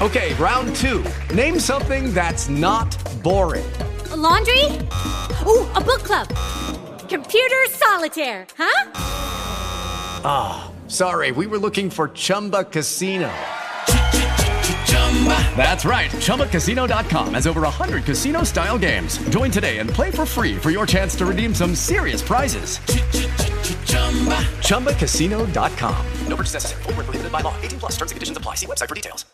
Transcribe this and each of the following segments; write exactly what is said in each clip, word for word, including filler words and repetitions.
Okay, round two. Name something that's not boring. A laundry? Ooh, a book club. Computer solitaire, huh? Ah, oh, sorry, we were looking for Chumba Casino. That's right, Chumba Casino dot com has over one hundred casino-style games. Join today and play for free for your chance to redeem some serious prizes. Chumba Casino dot com. No purchase necessary. Void where prohibited by law. eighteen plus terms and conditions apply. See website for details.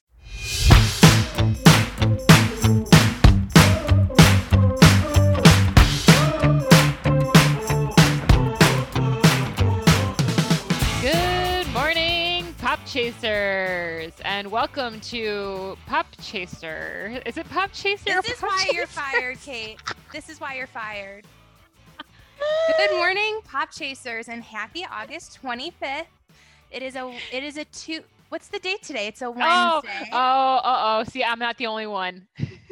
Chasers, and welcome to Pop Chaser. Is it Pop Chaser? This is Pop why Chaser? you're fired, Kate. This is why you're fired. Good morning, Pop Chasers, and happy August twenty-fifth. It is a it is a two what's the date today? It's a Wednesday. Oh, oh, oh, oh. See, I'm not the only one.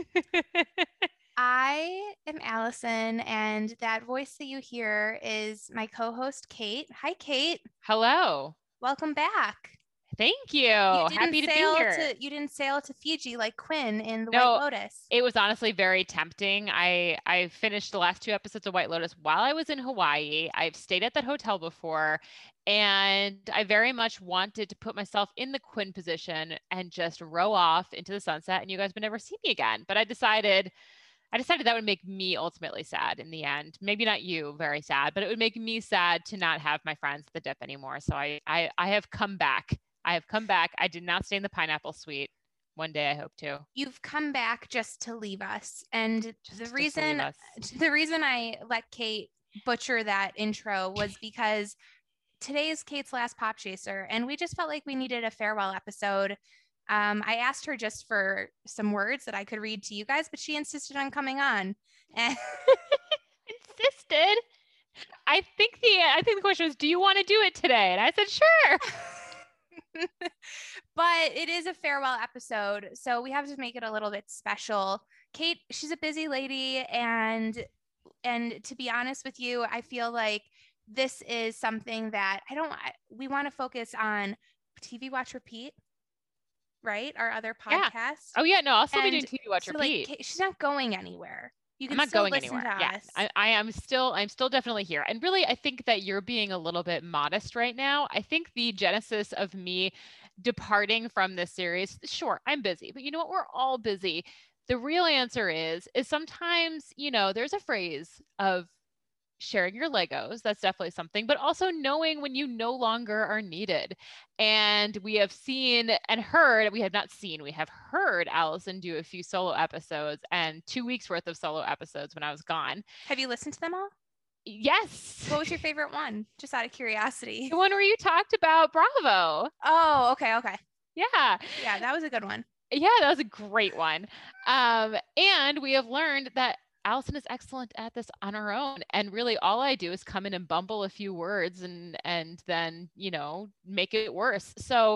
I am Allison, and that voice that you hear is my co-host Kate. Hi, Kate. Hello. Welcome back. Thank you. you Happy to be here. To, you didn't sail to Fiji like Quinn in The no, White Lotus. It was honestly very tempting. I, I finished the last two episodes of White Lotus while I was in Hawaii. I've stayed at that hotel before, and I very much wanted to put myself in the Quinn position and just row off into the sunset, and you guys would never see me again. But I decided... I decided that would make me ultimately sad in the end. Maybe not you very sad, but it would make me sad to not have my friends at the dip anymore. So I, I, I have come back. I have come back. I did not stay in the pineapple suite. One day I hope to. You've come back just to leave us. And just the reason us. the reason I let Kate butcher that intro was because today is Kate's last Pop Chaser, and we just felt like we needed a farewell episode. Um, I asked her just for some words that I could read to you guys, but she insisted on coming on. And insisted. I think the I think the question was, do you want to do it today? And I said, sure. But it is a farewell episode, so we have to make it a little bit special. Kate, she's a busy lady, and and to be honest with you, I feel like this is something that I don't. We want to focus on T V Watch Repeat. Right? Our other podcast. Yeah. Oh yeah, no, I'll still and be doing T V Watch so Repeat. Like, she's not going anywhere. You can I'm not still going listen anywhere. to Yeah, us. I, I am still, I'm still definitely here. And really, I think that you're being a little bit modest right now. I think the genesis of me departing from this series, sure, I'm busy, but you know what? We're all busy. The real answer is, is sometimes, you know, there's a phrase of sharing your Legos. That's definitely something, but also knowing when you no longer are needed. And we have seen and heard, we have not seen, we have heard Allison do a few solo episodes and two weeks worth of solo episodes when I was gone. Have you listened to them all? Yes. What was your favorite one? Just out of curiosity. The one where you talked about Bravo. Oh, okay. Okay. Yeah. Yeah, that was a good one. Yeah, that was a great one. Um, and we have learned that Allison is excellent at this on her own. And really all I do is come in and bumble a few words and, and then, you know, make it worse. So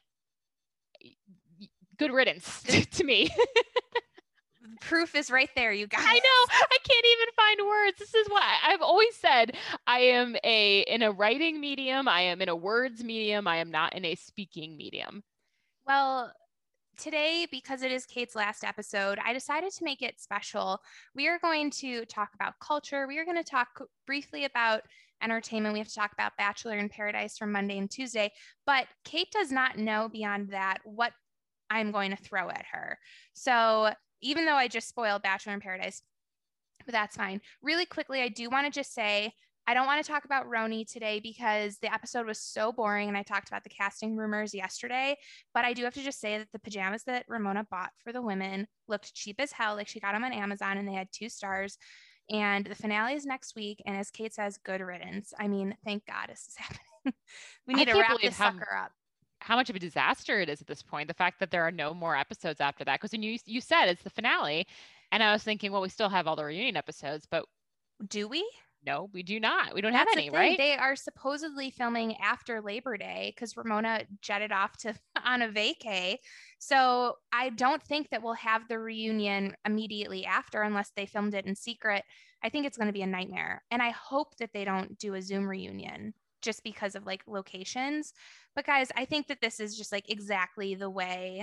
good riddance to me. Proof is right there, you guys. I know. I can't even find words. This is what I've always said. I am a, in a writing medium. I am in a words medium. I am not in a speaking medium. Well, today, because it is Kate's last episode, I decided to make it special. We are going to talk about culture. We are going to talk briefly about entertainment. We have to talk about Bachelor in Paradise from Monday and Tuesday, but Kate does not know beyond that what I'm going to throw at her. So even though I just spoiled Bachelor in Paradise, but that's fine. Really quickly, I do want to just say, I don't want to talk about Roni today because the episode was so boring and I talked about the casting rumors yesterday, but I do have to just say that the pajamas that Ramona bought for the women looked cheap as hell. Like she got them on Amazon and they had two stars, and the finale is next week. And as Kate says, good riddance. I mean, thank God this is happening. We need to wrap this how, sucker up. How much of a disaster it is at this point. The fact that there are no more episodes after that. Cause when you, you said it's the finale, and I was thinking, well, we still have all the reunion episodes, but do we? No, we do not. We don't That's have any, the thing. right? They are supposedly filming after Labor Day because Ramona jetted off to on a vacay. So I don't think that we'll have the reunion immediately after unless they filmed it in secret. I think it's going to be a nightmare. And I hope that they don't do a Zoom reunion just because of like locations. But guys, I think that this is just like exactly the way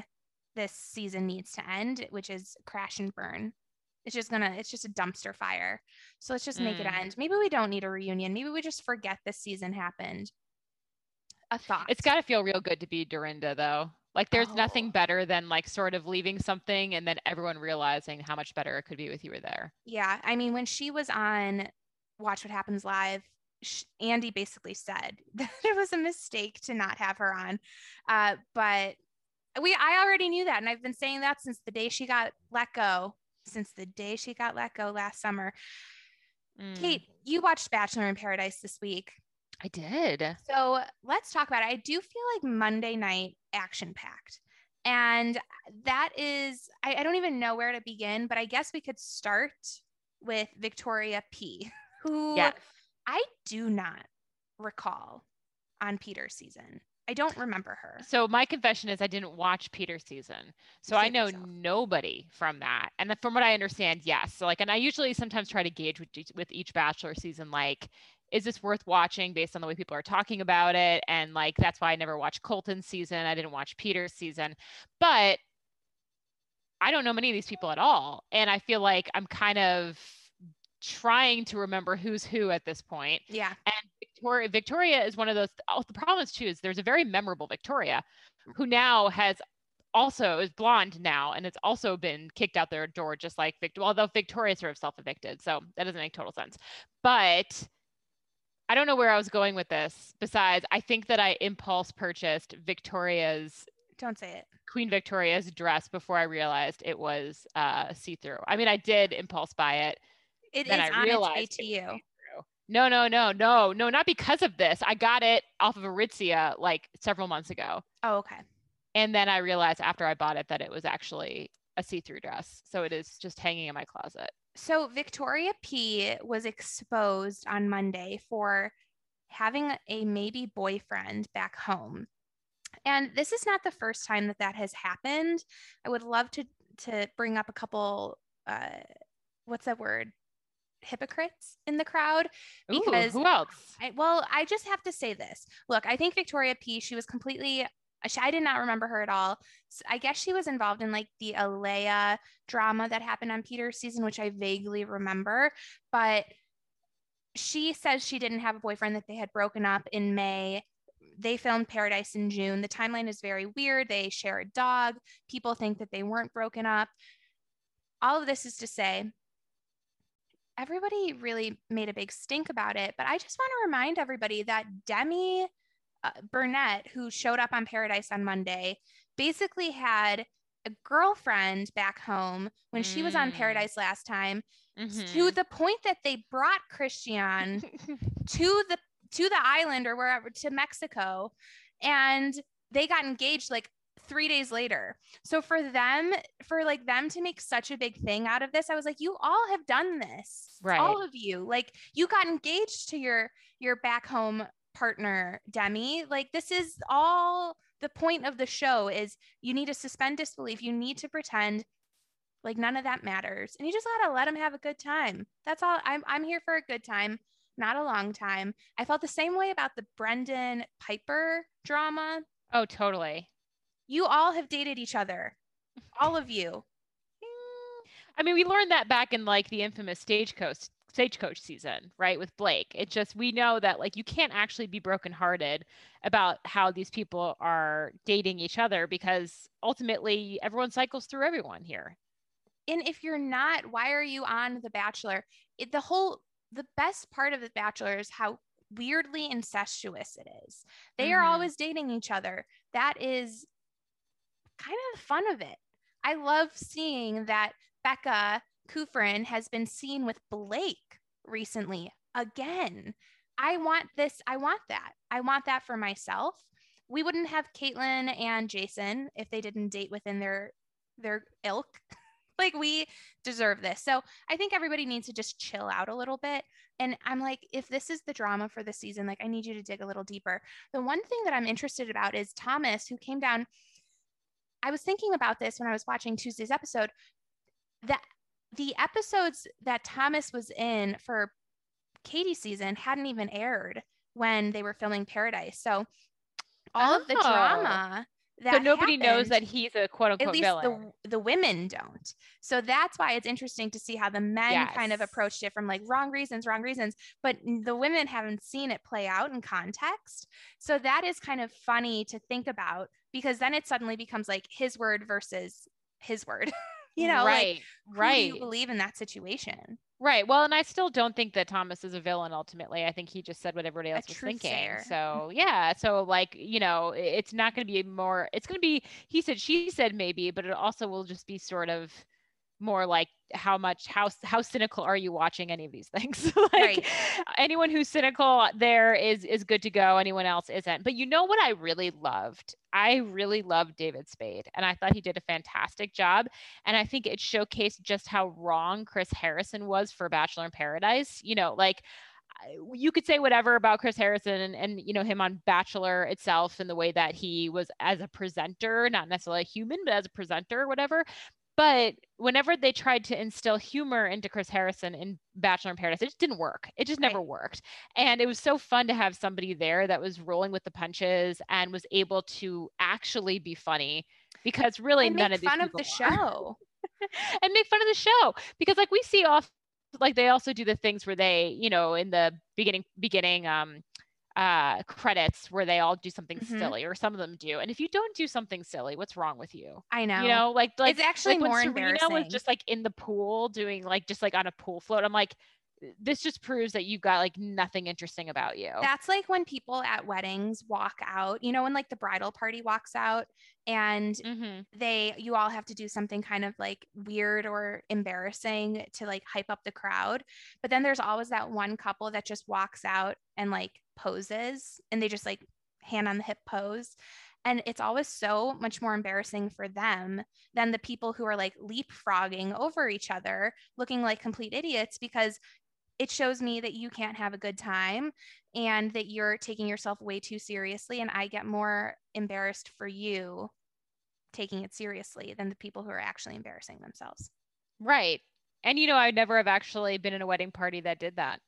this season needs to end, which is crash and burn. It's just gonna, it's just a dumpster fire. So let's just make Mm. it end. Maybe we don't need a reunion. Maybe we just forget this season happened. A thought. It's got to feel real good to be Dorinda, though. Like, there's Oh. nothing better than like sort of leaving something and then everyone realizing how much better it could be with you were there. Yeah. I mean, when she was on Watch What Happens Live, sh- Andy basically said that it was a mistake to not have her on. Uh, but we, I already knew that. And I've been saying that since the day she got let go, since the day she got let go last summer. Mm. Kate, you watched Bachelor in Paradise this week. I did. So let's talk about it. I do feel like Monday night action packed. And that is, I, I don't even know where to begin, but I guess we could start with Victoria P, who Yes. I do not recall on Peter's season. I don't remember her. So my confession is I didn't watch Peter's season. So I Save know yourself. nobody from that. And from what I understand, yes. So like, and I usually sometimes try to gauge with, each- with each Bachelor season, like, is this worth watching based on the way people are talking about it? And like, that's why I never watched Colton's season. I didn't watch Peter's season, but I don't know many of these people at all. And I feel like I'm kind of trying to remember who's who at this point. Yeah. And Victoria, Victoria is one of those. Oh, the problem is too is there's a very memorable Victoria, who now has also is blonde now, and it's also been kicked out their door, just like Victor. Although Victoria sort of self-evicted, so that doesn't make total sense. But I don't know where I was going with this. Besides, I think that I impulse purchased Victoria's Don't say it. Queen Victoria's dress before I realized it was uh, see-through. I mean, I did impulse buy it. It Then is I on its way realized to it was you. see-through. No, no, no, no, no, not because of this. I got it off of Aritzia like several months ago. Oh, okay. And then I realized after I bought it that it was actually a see-through dress. So it is just hanging in my closet. So Victoria P was exposed on Monday for having a maybe boyfriend back home. And this is not the first time that that has happened. I would love to to bring up a couple, uh, what's that word? Hypocrites in the crowd. Because Ooh, who else? I, well, I just have to say this. Look, I think Victoria P, she was completely, I did not remember her at all. So I guess she was involved in like the Alea drama that happened on Peter's season, which I vaguely remember. But she says she didn't have a boyfriend, that they had broken up in May. They filmed Paradise in June. The timeline is very weird. They share a dog. People think that they weren't broken up. All of this is to say, everybody really made a big stink about it. But I just want to remind everybody that Demi uh, Burnett, who showed up on Paradise on Monday, basically had a girlfriend back home when she was on Mm. Paradise last time, Mhm. to the point that they brought Christian to the to the island or wherever, to Mexico, and they got engaged like three days later. So for them, for like them to make such a big thing out of this, I was like, you all have done this, Right. all of you. Like, you got engaged to your your back home partner, Demi. Like, this is all the point of the show, is you need to suspend disbelief. You need to pretend like none of that matters, and you just gotta let them have a good time. That's all. I'm I'm here for a good time, not a long time. I felt the same way about the Brendan Piper drama. Oh, totally. You all have dated each other, all of you. I mean, we learned that back in like the infamous Stagecoach Stagecoach season, right? With Blake. It just, we know that like you can't actually be brokenhearted about how these people are dating each other, because ultimately everyone cycles through everyone here. And if you're not, why are you on The Bachelor? It, the whole, the best part of The Bachelor is how weirdly incestuous it is. They are Mhm. always dating each other. That is kind of the fun of it. I love seeing that Becca Kufrin has been seen with Blake recently again. I want this. I want that. I want that for myself. We wouldn't have Caitlyn and Jason if they didn't date within their their ilk. Like, we deserve this. So I think everybody needs to just chill out a little bit. And I'm like, if this is the drama for the season, like, I need you to dig a little deeper. The one thing that I'm interested about is Thomas, who came down. I was thinking about this when I was watching Tuesday's episode, that the episodes that Thomas was in for Katie's season hadn't even aired when they were filming Paradise. So all of the Oh. drama that so nobody knows happened, that he's a quote unquote at least villain. the the women don't. So that's why it's interesting to see how the men Yes. kind of approached it from like wrong reasons, wrong reasons, but the women haven't seen it play out in context. So that is kind of funny to think about, because then it suddenly becomes like his word versus his word. You know, right, like who right. do you believe in that situation? Right. Well, and I still don't think that Thomas is a villain ultimately. I think he just said what everybody else A was thinking. truth-sayer. So, yeah. So, like, you know, i- it's not going to be more, it's going to be, he said, she said maybe, but it also will just be sort of more like how much, how, how cynical are you watching any of these things? Like, Right. anyone who's cynical there is, is good to go. Anyone else isn't. But you know what I really loved? I really loved David Spade, and I thought he did a fantastic job. And I think it showcased just how wrong Chris Harrison was for Bachelor in Paradise. You know, like, I- you could say whatever about Chris Harrison and, and, you know, him on Bachelor itself and the way that he was as a presenter, not necessarily a human, but as a presenter or whatever. But whenever they tried to instill humor into Chris Harrison in Bachelor in Paradise, it just didn't work. It just never Right. worked. And it was so fun to have somebody there that was rolling with the punches and was able to actually be funny, because really And none make of these fun of people the are. show. And make fun of the show, because like we see off, like they also do the things where they, you know, in the beginning beginning um uh credits where they all do something Mhm. silly, or some of them do. And if you don't do something silly, what's wrong with you? I know. You know, like like It's actually like when more Serena was embarrassing. just like in the pool doing like just like on a pool float. I'm like, this just proves that you've got like nothing interesting about you. That's like when people at weddings walk out, you know, when like the bridal party walks out and Mhm. they, you all have to do something kind of like weird or embarrassing to like hype up the crowd. But then there's always that one couple that just walks out and like poses, and they just like hand on the hip pose. And it's always so much more embarrassing for them than the people who are like leapfrogging over each other, looking like complete idiots, because it shows me that you can't have a good time and that you're taking yourself way too seriously. And I get more embarrassed for you taking it seriously than the people who are actually embarrassing themselves. Right. And you know, I never have actually been in a wedding party that did that.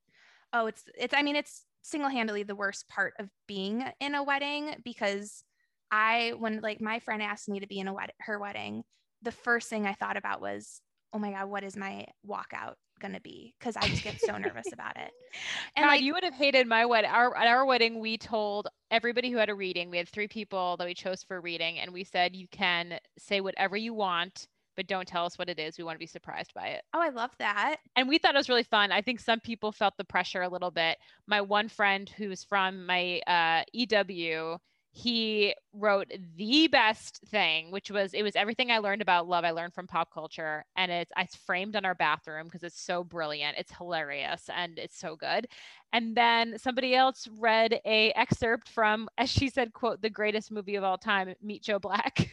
Oh, it's, it's, I mean, it's single-handedly the worst part of being in a wedding, because I, when like my friend asked me to be in a wed- her wedding, the first thing I thought about was, oh my God, what is my walkout going to be? Because I just get so nervous about it. And God, like, you would have hated my wedding. Our, at our wedding, we told everybody who had a reading, we had three people that we chose for a reading, and we said, you can say whatever you want, but don't tell us what it is. We want to be surprised by it. oh, I love that. And we thought it was really fun. I think some people felt the pressure a little bit. My one friend who's from my uh, E W, he wrote the best thing, which was, it was everything I learned about love I learned from pop culture, and it's it's framed on our bathroom because it's so brilliant, it's hilarious, and it's so good. And then somebody else read a excerpt from, as she said, quote, the greatest movie of all time, Meet Joe Black.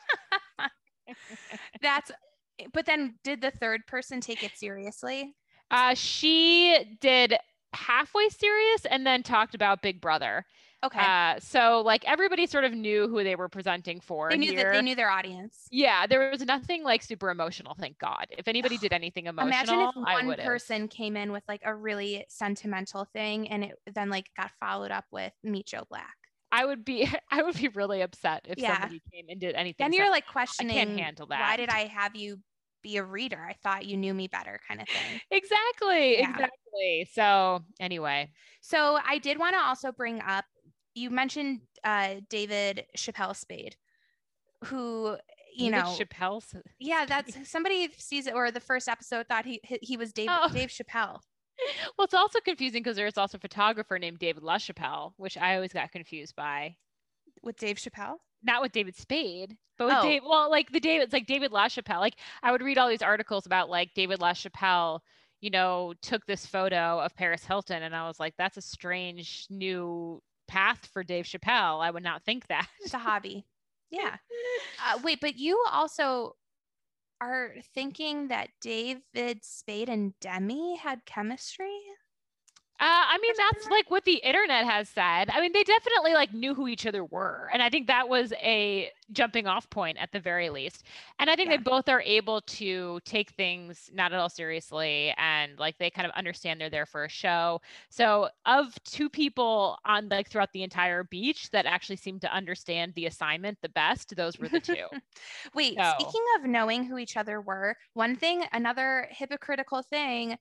That's, but then did the third person take it seriously? Uh, she did halfway serious and then talked about Big Brother. Okay. Uh, so like everybody sort of knew who they were presenting for They knew here. that they knew their audience. Yeah, there was nothing like super emotional, thank God. If anybody did anything emotional, Imagine if I one would have. person came in with like a really sentimental thing and it then like got followed up with Meet Joe Black. I would be I would be really upset if Yeah. somebody came and did anything. Then you're sen- like I questioning, can't handle that. why did I have you be a reader? I thought you knew me better, kind of thing. Exactly, Yeah. exactly. So anyway, So I did want to also bring up, you mentioned uh, David Chappelle Spade, who, you David know, Chappelle's. yeah, that's somebody sees it, or the first episode thought he he, he was Dave Oh. Dave Chappelle. Well, it's also confusing because there's also a photographer named David LaChapelle, which I always got confused by. With Dave Chappelle? Not with David Spade, but with Oh. Dave. Well, like the David, it's like David LaChapelle. Like I would read all these articles about like David LaChapelle, you know, took this photo of Paris Hilton, and I was like, that's a strange new path for Dave Chappelle. I would not think that. It's a hobby. Yeah. Uh, wait, but you also are thinking that David Spade and Demi had chemistry? Uh, I mean, that's like what the internet has said. I mean, they definitely like knew who each other were. And I think that was a jumping off point at the very least. And I think Yeah. they both are able to take things not at all seriously. And like they kind of understand they're there for a show. So of two people on like throughout the entire beach that actually seem to understand the assignment the best, those were the two. Wait, So- speaking of knowing who each other were, one thing, another hypocritical thing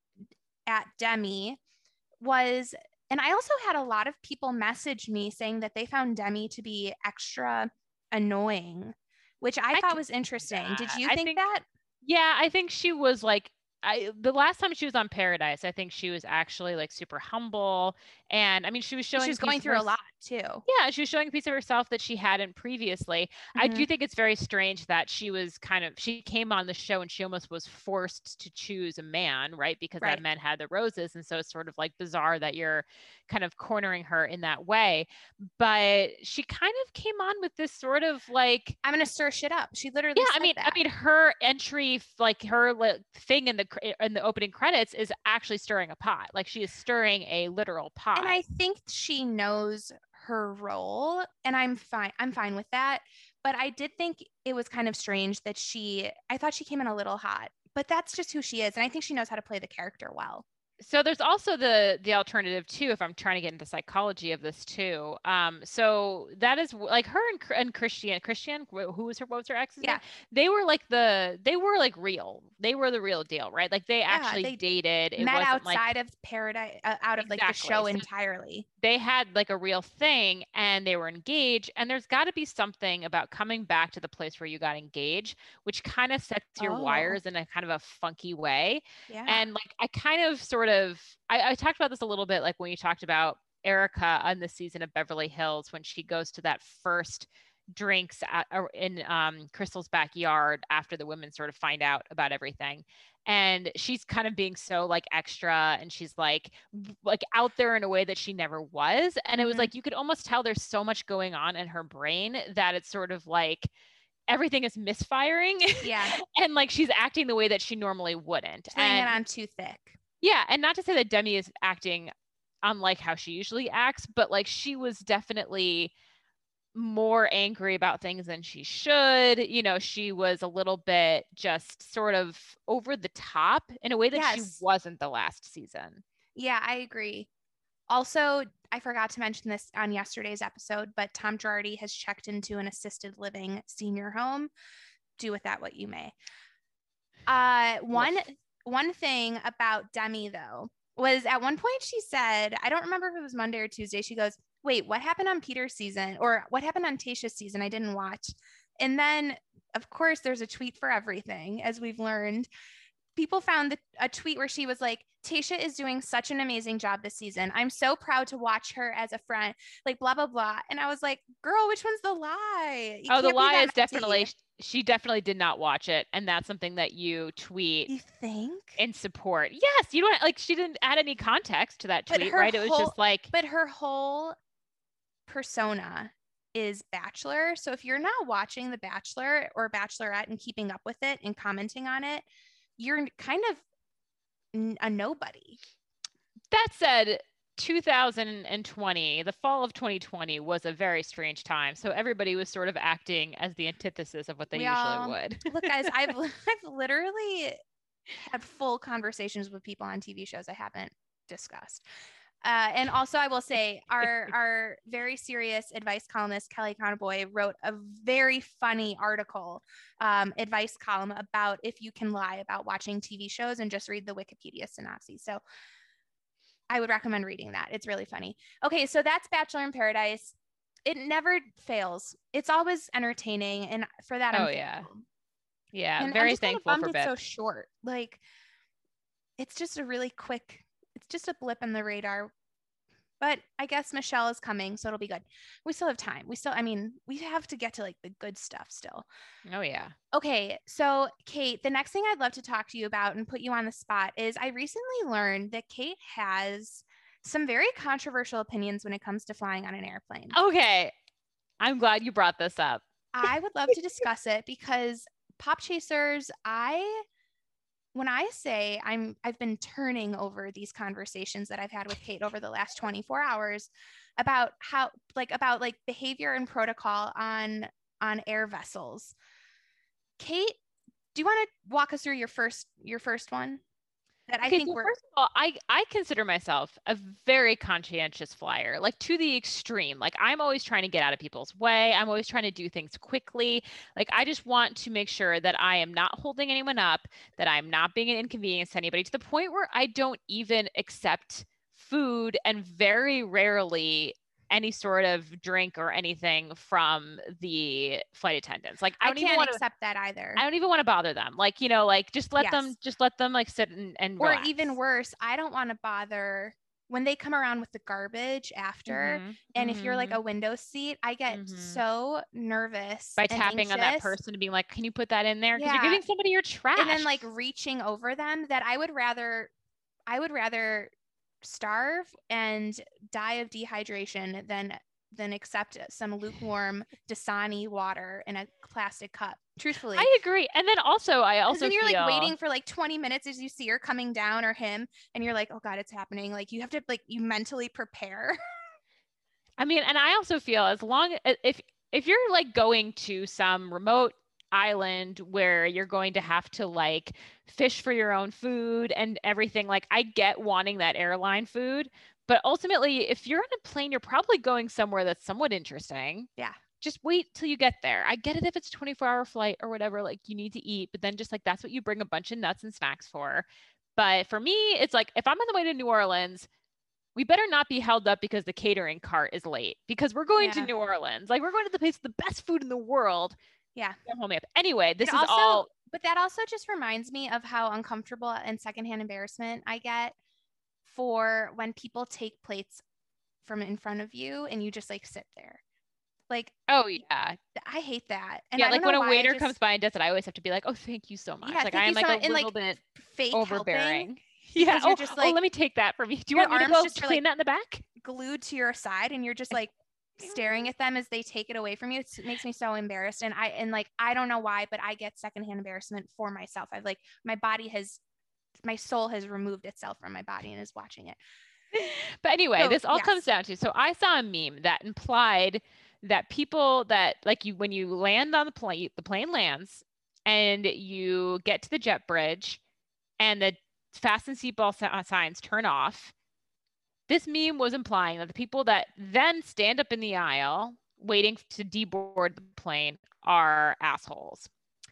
at Demi was, and I also had a lot of people message me saying that they found Demi to be extra annoying, which I, I thought can was interesting. that. Did you I think, think- that? Yeah, I think she was like, I the last time she was on Paradise, I think she was actually like super humble. And I mean, she was showing She was a piece going of through a hers- lot too. Yeah, she was showing a piece of herself that she hadn't previously. I Mhm. do think it's very strange that she was kind of, she came on the show and she almost was forced to choose a man, right? Because Right. that man had the roses. And so it's sort of like bizarre that you're kind of cornering her in that way. But she kind of came on with this sort of like, I'm gonna stir shit up. She literally yeah, I said mean, that. I mean, her entry, f- like her li- thing in the cr- in the opening credits, is actually stirring a pot. Like she is stirring a literal pot. And I think she knows her role, and I'm fine. I'm fine with that. But I did think it was kind of strange that she, I thought she came in a little hot, but that's just who she is. And I think she knows how to play the character well. So there's also the the alternative too, if I'm trying to get into psychology of this too. Um, so that is w- like her and, Chr- and Christian, Christian, wh- who was her, what was her ex's Yeah. name? They were like the, they were like real. They were the real deal, right? Like they actually they dated. It Met wasn't like outside of Paradise, uh, out of like the Exactly. show So- entirely. they had like a real thing and they were engaged. And there's got to be something about coming back to the place where you got engaged, which kind of sets your Oh. wires in a kind of a funky way. Yeah. And like I kind of sort of I, I talked about this a little bit, like when you talked about Erica on the season of Beverly Hills when she goes to that first drinks at, or in um, Crystal's backyard after the women sort of find out about everything. And she's kind of being so like extra and she's like w- like out there in a way that she never was. And it was Mhm. like you could almost tell there's so much going on in her brain that it's sort of like everything is misfiring. Yeah. And like she's acting the way that she normally wouldn't. She's laying it And on too thick. yeah, and not to say that Demi is acting unlike how she usually acts, but like she was definitely more angry about things than she should. You know, she was a little bit just sort of over the top in a way that Yes. she wasn't the last season. Yeah, I agree. Also, I forgot to mention this on yesterday's episode, but Tom Girardi has checked into an assisted living senior home. Do with that what you may. Uh, one one thing about Demi though was at one point she said, I don't remember if it was Monday or Tuesday. She goes, "Wait, what happened on Peter's season, or what happened on Tayshia's season? I didn't watch." And then, of course, there's a tweet for everything, as we've learned. People found the, a tweet where she was like, "Tayshia is doing such an amazing job this season. I'm so proud to watch her as a friend," like blah, blah, blah. And I was like, girl, which one's the lie? You Oh, the can't be lie that is messy. definitely she definitely did not watch it, and that's something that you tweet You think? in support. Yes, you don't like she didn't add any context to that But tweet, her right? It was whole- just like But her whole persona is Bachelor. So if you're not watching The Bachelor or Bachelorette and keeping up with it and commenting on it, you're kind of n- a nobody. that said, two thousand twenty, the fall of twenty twenty was a very strange time. So everybody was sort of acting as the antithesis of what they We usually all- would. Look, guys, I've I've literally had full conversations with people on T V shows I haven't discussed. Uh, and also, I will say, our our very serious advice columnist Kelly Conboy wrote a very funny article, um, advice column about if you can lie about watching T V shows, and just read the Wikipedia synopsis. So I would recommend reading that. It's really funny. Okay, so that's Bachelor in Paradise. It never fails. It's always entertaining, and for that, I'm Oh, yeah. thankful. Yeah, And I'm very just kinda thankful bummed for it's Bip. so short. Like, it's just a really quick, it's just a blip in the radar. But I guess Michelle is coming, so it'll be good. We still have time. We still, I mean, we have to get to like the good stuff still. Oh yeah. Okay, so Kate, the next thing I'd love to talk to you about and put you on the spot is I recently learned that Kate has some very controversial opinions when it comes to flying on an airplane. Okay. I'm glad you brought this up. I would love to discuss it because Pop Chasers, I when I say I'm, I've been turning over these conversations that I've had with Kate over the last twenty-four hours about how, like, about like behavior and protocol on, on air vessels. Kate, do you want to walk us through your first, your first one? That I Okay, think so we're, first of all, I I consider myself a very conscientious flyer, like to the extreme. Like I'm always trying to get out of people's way. I'm always trying to do things quickly. Like I just want to make sure that I am not holding anyone up, that I'm not being an inconvenience to anybody, to the point where I don't even accept food and very rarely any sort of drink or anything from the flight attendants. Like I I don't even can't want to accept that either. I don't even want to bother them. Like, you know, like just let Yes. them just let them like sit and, and Or relax. even worse, I don't want to bother when they come around with the garbage after. Mhm, And if you're like mhm. a window seat, I get Mhm. so nervous By and tapping on that anxious. person and being like, can you put that in there? Because Yeah. you're giving somebody your trash. And then like reaching over them, that I would rather, I would rather starve and die of dehydration than than accept some lukewarm Dasani water in a plastic cup. Truthfully. I agree. And then also, I Because also then you're feel like waiting for like twenty minutes as you see her coming down or him, and you're like, oh God, it's happening. Like you have to like you mentally prepare. I mean, and I also feel as long as if if you're like going to some remote island where you're going to have to like fish for your own food and everything, like I get wanting that airline food, but ultimately if you're on a plane, you're probably going somewhere that's somewhat interesting. Yeah. Just wait till you get there. I get it if it's a twenty-four hour flight or whatever, like you need to eat, but then just like that's what you bring a bunch of nuts and snacks for. But for me, it's like if I'm on the way to New Orleans, we better not be held up because the catering cart is late, because we're going Yeah. to New Orleans. Like we're going to the place with the best food in the world. Yeah. Don't hold me up. Anyway, this It is also, all. but that also just reminds me of how uncomfortable and secondhand embarrassment I get for when people take plates from in front of you and you just like sit there. Like, Oh yeah, I hate that. And yeah. I Like don't when know a why I waiter just- comes by and does it, I always have to be like, "Oh, thank you so much." Yeah, like thank I am you like so a much. And, little like, bit fake overbearing. helping, Yeah. because Oh, you're just oh, like let me take that from you. Do you your want me to arms go just are, clean like, that in the back? glued to your side, and you're just like staring at them as they take it away from you. It's, it makes me so embarrassed. And I and like I don't know why, but I get secondhand embarrassment for myself. I've like my body has my soul has removed itself from my body and is watching it. But anyway, So, this all yes. comes down to, so I saw a meme that implied that people that like you, when you land on the plane, the plane lands and you get to the jet bridge and the fasten seatbelt signs turn off. This meme was implying that the people that then stand up in the aisle waiting to deboard the plane are assholes.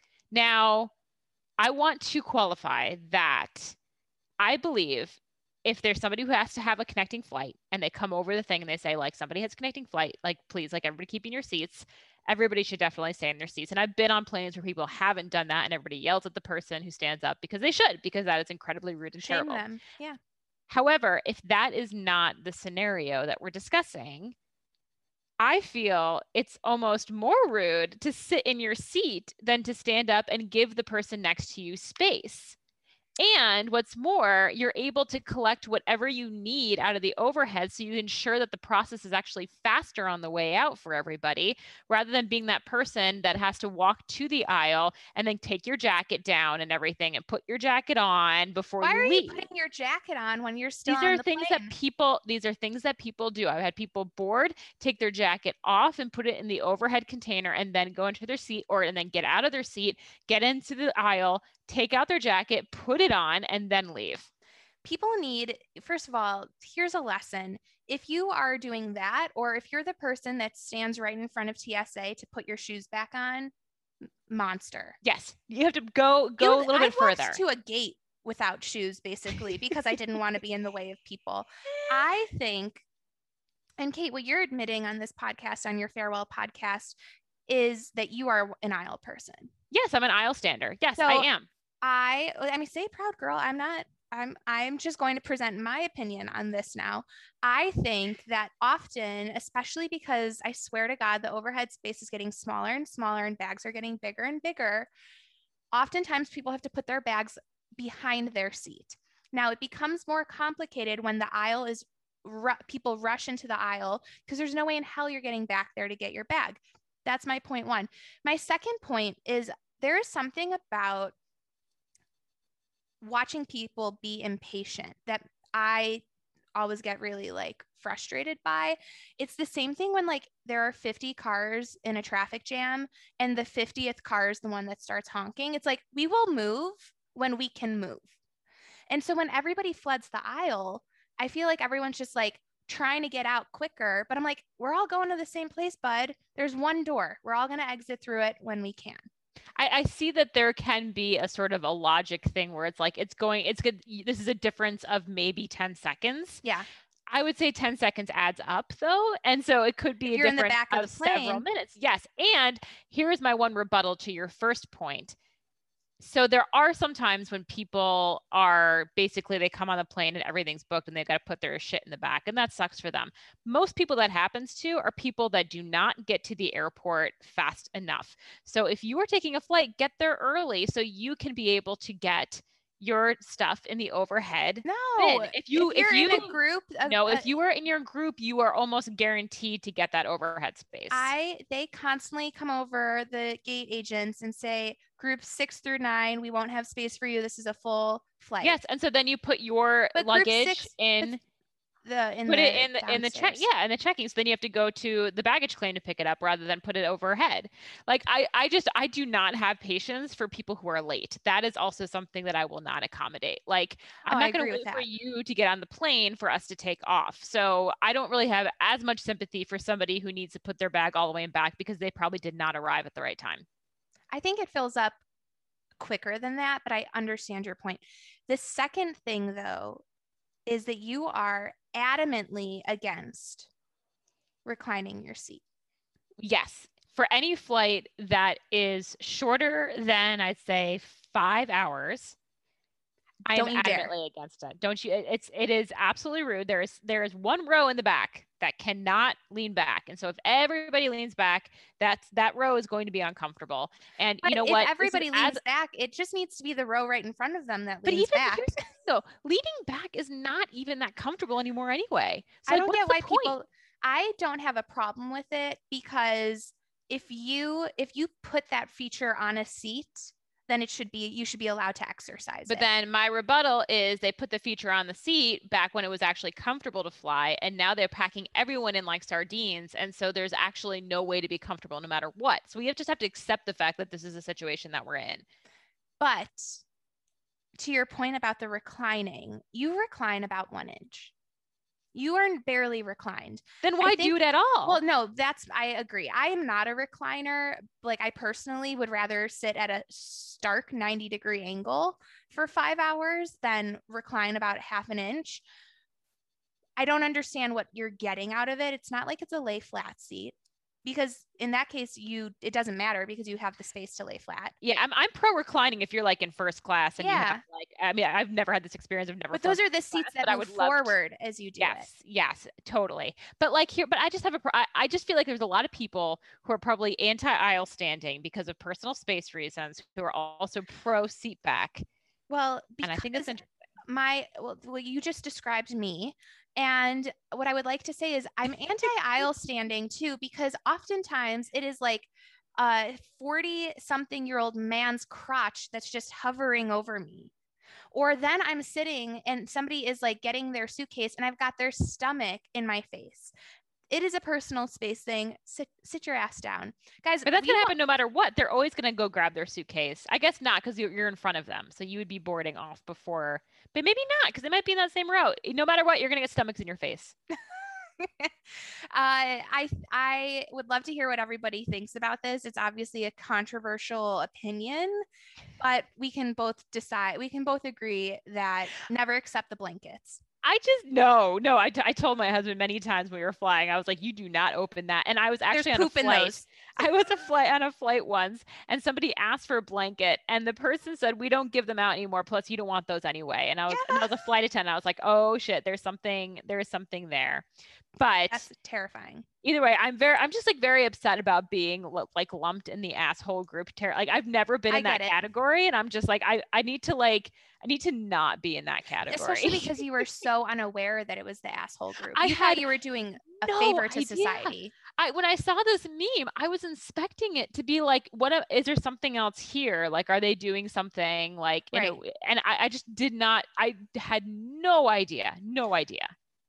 Now, I want to qualify that I believe if there's somebody who has to have a connecting flight and they come over the thing and they say, like, somebody has a connecting flight, like, please, like, everybody keep in your seats. Everybody should definitely stay in their seats. And I've been on planes where people haven't done that and everybody yells at the person who stands up because they should, because that is incredibly rude and Shame terrible. them. Yeah. However, if that is not the scenario that we're discussing, I feel it's almost more rude to sit in your seat than to stand up and give the person next to you space. And what's more, you're able to collect whatever you need out of the overhead, so you ensure that the process is actually faster on the way out for everybody, rather than being that person that has to walk to the aisle and then take your jacket down and everything and put your jacket on before Why you are leave. you putting your jacket on when you're still These on are the things plane? that people, these are things that people do. I've had people board, take their jacket off and put it in the overhead container and then go into their seat, or and then get out of their seat, get into the aisle, take out their jacket, put it on, and then leave. People need, first of all, here's a lesson. If you are doing that, or if you're the person that stands right in front of T S A to put your shoes back on, monster. Yes, you have to go go You, a little bit I've further. walked to a gate without shoes, basically, because I didn't want to be in the way of people. I think, and Kate, what you're admitting on this podcast, on your farewell podcast, is that you are an aisle person. Yes, I'm an aisle stander. Yes, So, I am. I, I mean, say proud girl. I'm not, I'm, I'm just going to present my opinion on this now. I think that often, especially because I swear to God, the overhead space is getting smaller and smaller and bags are getting bigger and bigger. Oftentimes people have to put their bags behind their seat. Now it becomes more complicated when the aisle is, ru- people rush into the aisle because there's no way in hell you're getting back there to get your bag. That's my point one. My second point is there is something about watching people be impatient that I always get really like frustrated by. It's the same thing when like there are fifty cars in a traffic jam and the fiftieth car is the one that starts honking. It's like, we will move when we can move. And so when everybody floods the aisle, I feel like everyone's just like trying to get out quicker, but I'm like, we're all going to the same place, bud. There's one door. We're all going to exit through it when we can. I, I see that there can be a sort of a logic thing where it's like, it's going, it's good. This is a difference of maybe ten seconds. Yeah. I would say ten seconds adds up though. And so it could be If a you're in the difference back of of the plane. several minutes. Yes. And here's my one rebuttal to your first point. So there are some times when people are basically, they come on the plane and everything's booked and they've got to put their shit in the back, and that sucks for them. Most people that happens to are people that do not get to the airport fast enough. So if you are taking a flight, get there early so you can be able to get your stuff in the overhead No, bin. If you if you're if you in a group, of, no, uh, if you are in your group, you are almost guaranteed to get that overhead space. I they constantly come over, the gate agents, and say, group six through nine, we won't have space for you. This is a full flight. Yes, and so then you put your But group luggage six- in. the in Put the it in the in the check, downstairs. yeah, in the checking. So then you have to go to the baggage claim to pick it up rather than put it overhead. Like I, I just I do not have patience for people who are late. That is also something that I will not accommodate. Like I'm Oh, I not going agree to with wait for that. you to get on the plane for us to take off. So I don't really have as much sympathy for somebody who needs to put their bag all the way in back because they probably did not arrive at the right time. I think it fills up quicker than that, but I understand your point. The second thing, though, is that you are adamantly against reclining your seat. Yes. For any flight that is shorter than, I'd say, five hours, I am Don't you dare. adamantly against it. Don't you? It's it is absolutely rude. There is there is one row in the back that cannot lean back, and so if everybody leans back, that's that row is going to be uncomfortable. And But you know if what? This is everybody as- leans back, it just needs to be the row right in front of them that but leans even back. here's the thing, though, leaning back is not even that comfortable anymore anyway. So I like, don't what's get the why point? people I don't have a problem with it, because if you if you put that feature on a seat, then it should be you should be allowed to exercise But it. then my rebuttal is they put the feature on the seat back when it was actually comfortable to fly, and now they're packing everyone in like sardines, and so there's actually no way to be comfortable no matter what. So we have just have to accept the fact that this is a situation that we're in. But to your point about the reclining, you recline about one inch. You are barely reclined. Then why think- do it at all? Well, no, that's, I agree. I am not a recliner. Like, I personally would rather sit at a stark ninety degree angle for five hours than recline about half an inch. I don't understand what you're getting out of it. It's not like it's a lay flat seat, because in that case, you it doesn't matter because you have the space to lay flat. yeah, I'm I'm pro reclining if you're like in first class and you Yeah. have like I mean I've never had this experience. I've never. But those flown are the seats class, that but I move would love to- forward as you do Yes, it. yes, totally. But like here, but I just have a, pro- I, I just feel like there's a lot of people who are probably anti-aisle standing because of personal space reasons, who are also pro seat back. Well, And I think that's because interesting. my well, well, you just described me. And what I would like to say is I'm anti-aisle standing too, because oftentimes it is like a forty something year old man's crotch that's just hovering over me. Or then I'm sitting and somebody is like getting their suitcase and I've got their stomach in my face. It is a personal space thing. Sit, sit your ass down. Guys, But that's we gonna wa- happen no matter what. They're always gonna go grab their suitcase. I guess not, because you're, you're in front of them, so you would be boarding off before. But maybe not, because they might be in that same row. No matter what, you're gonna get stomachs in your face. uh, I I would love to hear what everybody thinks about this. It's obviously a controversial opinion, but we can both decide. We can both agree that never accept the blankets. I just no, no. I, t- I told my husband many times when we were flying, I was like, you do not open that. And I was There's actually on a poop in flight. those. I was a flight on a flight once, and somebody asked for a blanket, and the person said, we don't give them out anymore. Plus, you don't want those anyway. And I was, and I was a flight attendant. I was like, oh shit, there's something, there's something there. But that's terrifying. Either way, I'm very, I'm just like very upset about being like lumped in the asshole group. Ter- like I've never been in I that get it. category, and I'm just like, I, I need to like, I need to not be in that category. Especially because you were so unaware that it was the asshole group. I You had thought you were doing a no favor to idea. society. I when I saw this meme, I was inspecting it to be like, what a, is there something else here? Like, are they doing something like, you Right. know, and I, I just did not, I had no idea, no idea.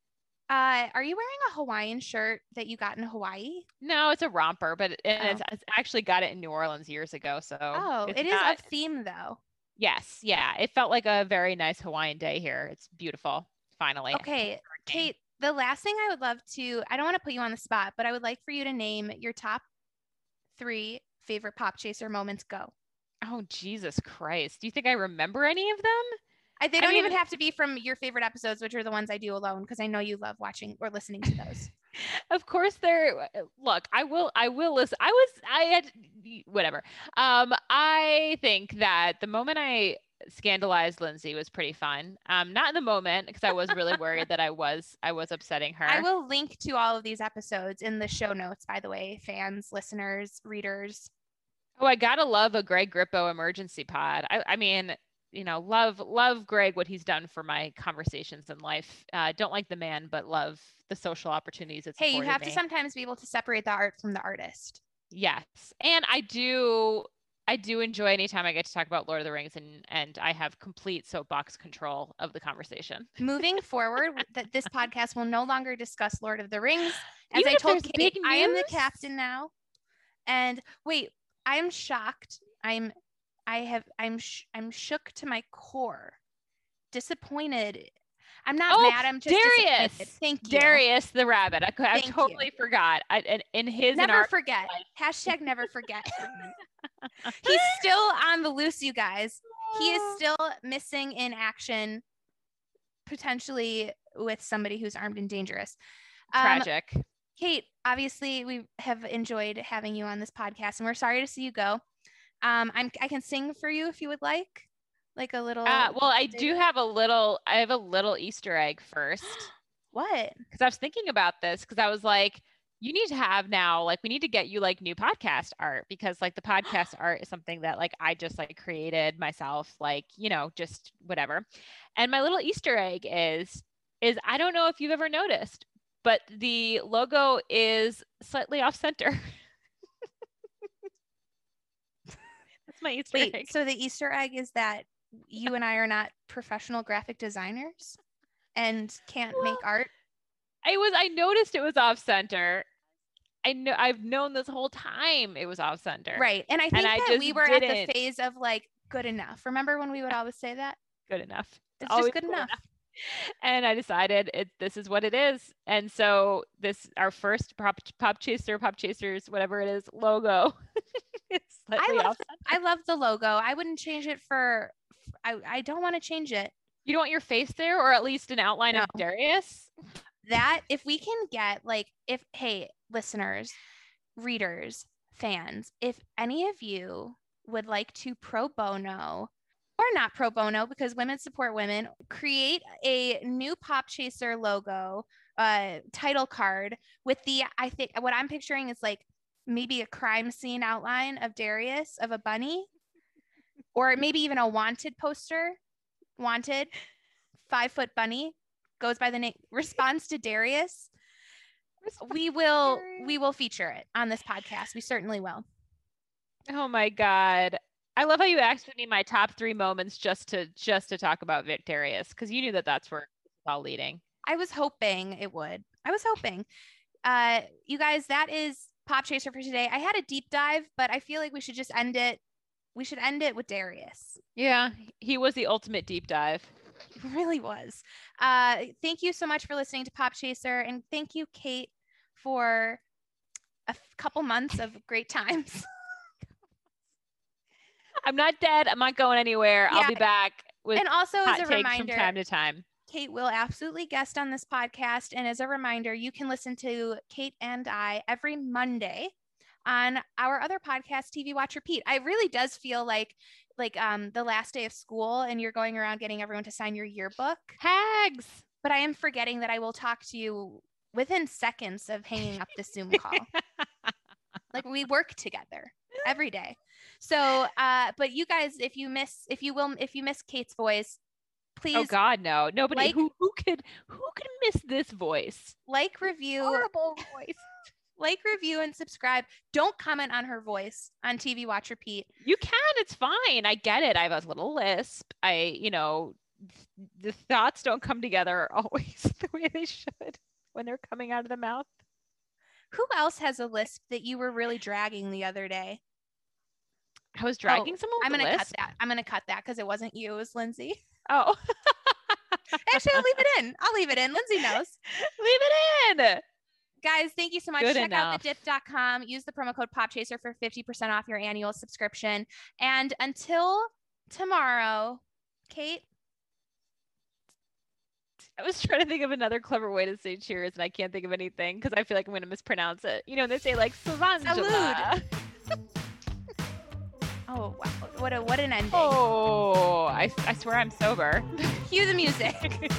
Uh, are you wearing a Hawaiian shirt that you got in Hawaii? No, it's a romper, but and Oh. it's, it's actually got it in New Orleans years ago. So Oh, it's it is not, of theme though. yes, yeah, it felt like a very nice Hawaiian day here. It's beautiful. Finally. Okay, Kate, the last thing I would love to, I don't want to put you on the spot, but I would like for you to name your top three favorite Pop Chaser moments. Go. Oh, Jesus Christ. Do you think I remember any of them? I, they I don't mean- even have to be from your favorite episodes, which are the ones I do alone, because I know you love watching or listening to those. Of course there, look, I will, I will listen. I was, I had, whatever. Um, I think that the moment I scandalized Lindsay was pretty fun. Um, not in the moment, because I was really worried that I was, I was upsetting her. I will link to all of these episodes in the show notes, by the way, fans, listeners, readers. Oh, I gotta love a Greg Grippo emergency pod. I, I mean, you know, love, love Greg, what he's done for my conversations in life. Uh, don't like the man, but love the social opportunities it's Hey, you afforded have me. to sometimes be able to separate the art from the artist. Yes. And I do, I do enjoy anytime I get to talk about Lord of the Rings, and, and I have complete soapbox control of the conversation. Moving forward, that this podcast will no longer discuss Lord of the Rings. As Even I if told there's Kate, big I am the news? captain now. And wait, I am shocked. I'm, I have, I'm, sh- I'm shook to my core. Disappointed. I'm not Oh, mad. I'm just Darius. disappointed. Thank you. Darius the rabbit. I, I Thank totally you. forgot. I, and in his and Never our forget. Hashtag never forget. He's still on the loose, you guys. He is still missing in action, potentially with somebody who's armed and dangerous. Um, tragic. Kate, obviously we have enjoyed having you on this podcast, and we're sorry to see you go. Um, I'm I can sing for you if you would like, like a little. Uh, well, I do have a little, I have a little Easter egg first. What? Because I was thinking about this, because I was like, you need to have now, like, we need to get you like new podcast art, because like the podcast art is something that like I just like created myself, like, you know, just whatever. And my little Easter egg is, is I don't know if you've ever noticed, but the logo is slightly off center. That's my Easter Wait, egg. so the Easter egg is that you and I are not professional graphic designers and can't make art? I was, I noticed it was off center. I know I've known this whole time it was off center. Right. And I think And I that just we were at didn't. the phase of like good enough. Remember when we would always say that? Good enough. It's always just good enough. And I decided it, this is what it is. And so this, our first pop, pop chaser, pop chasers, whatever it is, logo. It's I slightly love, off I love the logo. I wouldn't change it for, I, I don't want to change it. You don't want your face there, or at least an outline of No. Darius? That if we can get like, if, hey, listeners, readers, fans, if any of you would like to pro bono or not pro bono, because women support women, create a new Pop Chaser logo, uh, title card with the, I think what I'm picturing is like maybe a crime scene outline of Darius, of a bunny, or maybe even a wanted poster, wanted five foot bunny goes by the name, responds to Darius. We will, we will feature it on this podcast. We certainly will. Oh my God. I love how you asked me my top three moments just to just to talk about Vic Darius, because you knew that that's where it's all leading. I was hoping it would. I was hoping. Uh, you guys, that is Pop Chaser for today. I had a deep dive, but I feel like we should just end it. We should end it with Darius. Yeah, he was the ultimate deep dive. It really was. Uh, thank you so much for listening to Pop Chaser, and thank you, Kate, for a f- couple months of great times. I'm not dead. I'm not going anywhere. Yeah. I'll be back with And also, hot as a takes reminder, from time to time. Kate will absolutely guest on this podcast. And as a reminder, you can listen to Kate and I every Monday on our other podcast, T V Watch Repeat. It really does feel like like um, the last day of school and you're going around getting everyone to sign your yearbook. Hags. But I am forgetting that I will talk to you within seconds of hanging up the Zoom call. Like we work together every day. So, uh, but you guys, if you miss, if you will, if you miss Kate's voice, please. Oh God, no, nobody like, who, who could, who could miss this voice? Like, review, horrible voice. Like, review, and subscribe. Don't comment on her voice on T V Watch Repeat. You can, it's fine. I get it. I have a little lisp. I, you know, the thoughts don't come together always the way they should when they're coming out of the mouth. Who else has a lisp that you were really dragging the other day? I was dragging oh, someone with I'm gonna a cut lisp? that. I'm gonna cut that because it wasn't you. It was Lindsay. Oh. Actually, I'll leave it in. I'll leave it in. Lindsay knows. Leave it in. Guys, thank you so much. Good Check enough. out the dip dot com. Use the promo code PopChaser for fifty percent off your annual subscription. And until tomorrow, Kate. I was trying to think of another clever way to say cheers, and I can't think of anything because I feel like I'm going to mispronounce it. You know, they say like Savangela. Oh, wow. What, a, what an ending. Oh, I, I swear I'm sober. Cue the music.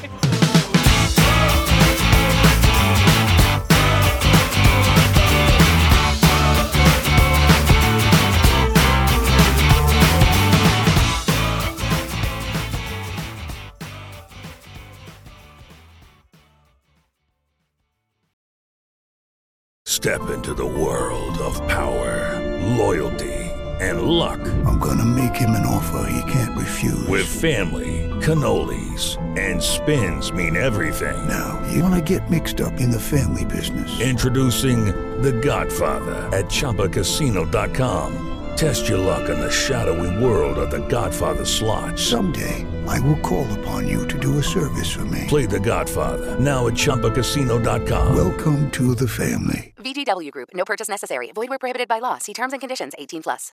Step into the world of power, loyalty, and luck. I'm gonna make him an offer he can't refuse. With family, cannolis, and spins mean everything. Now, you wanna get mixed up in the family business. Introducing The Godfather at Chumba Casino dot com. Test your luck in the shadowy world of The Godfather slot. Someday, I will call upon you to do a service for me. Play The Godfather, now at Chumba Casino dot com. Welcome to the family. V G W Group. No purchase necessary. Void where prohibited by law. See terms and conditions. eighteen plus.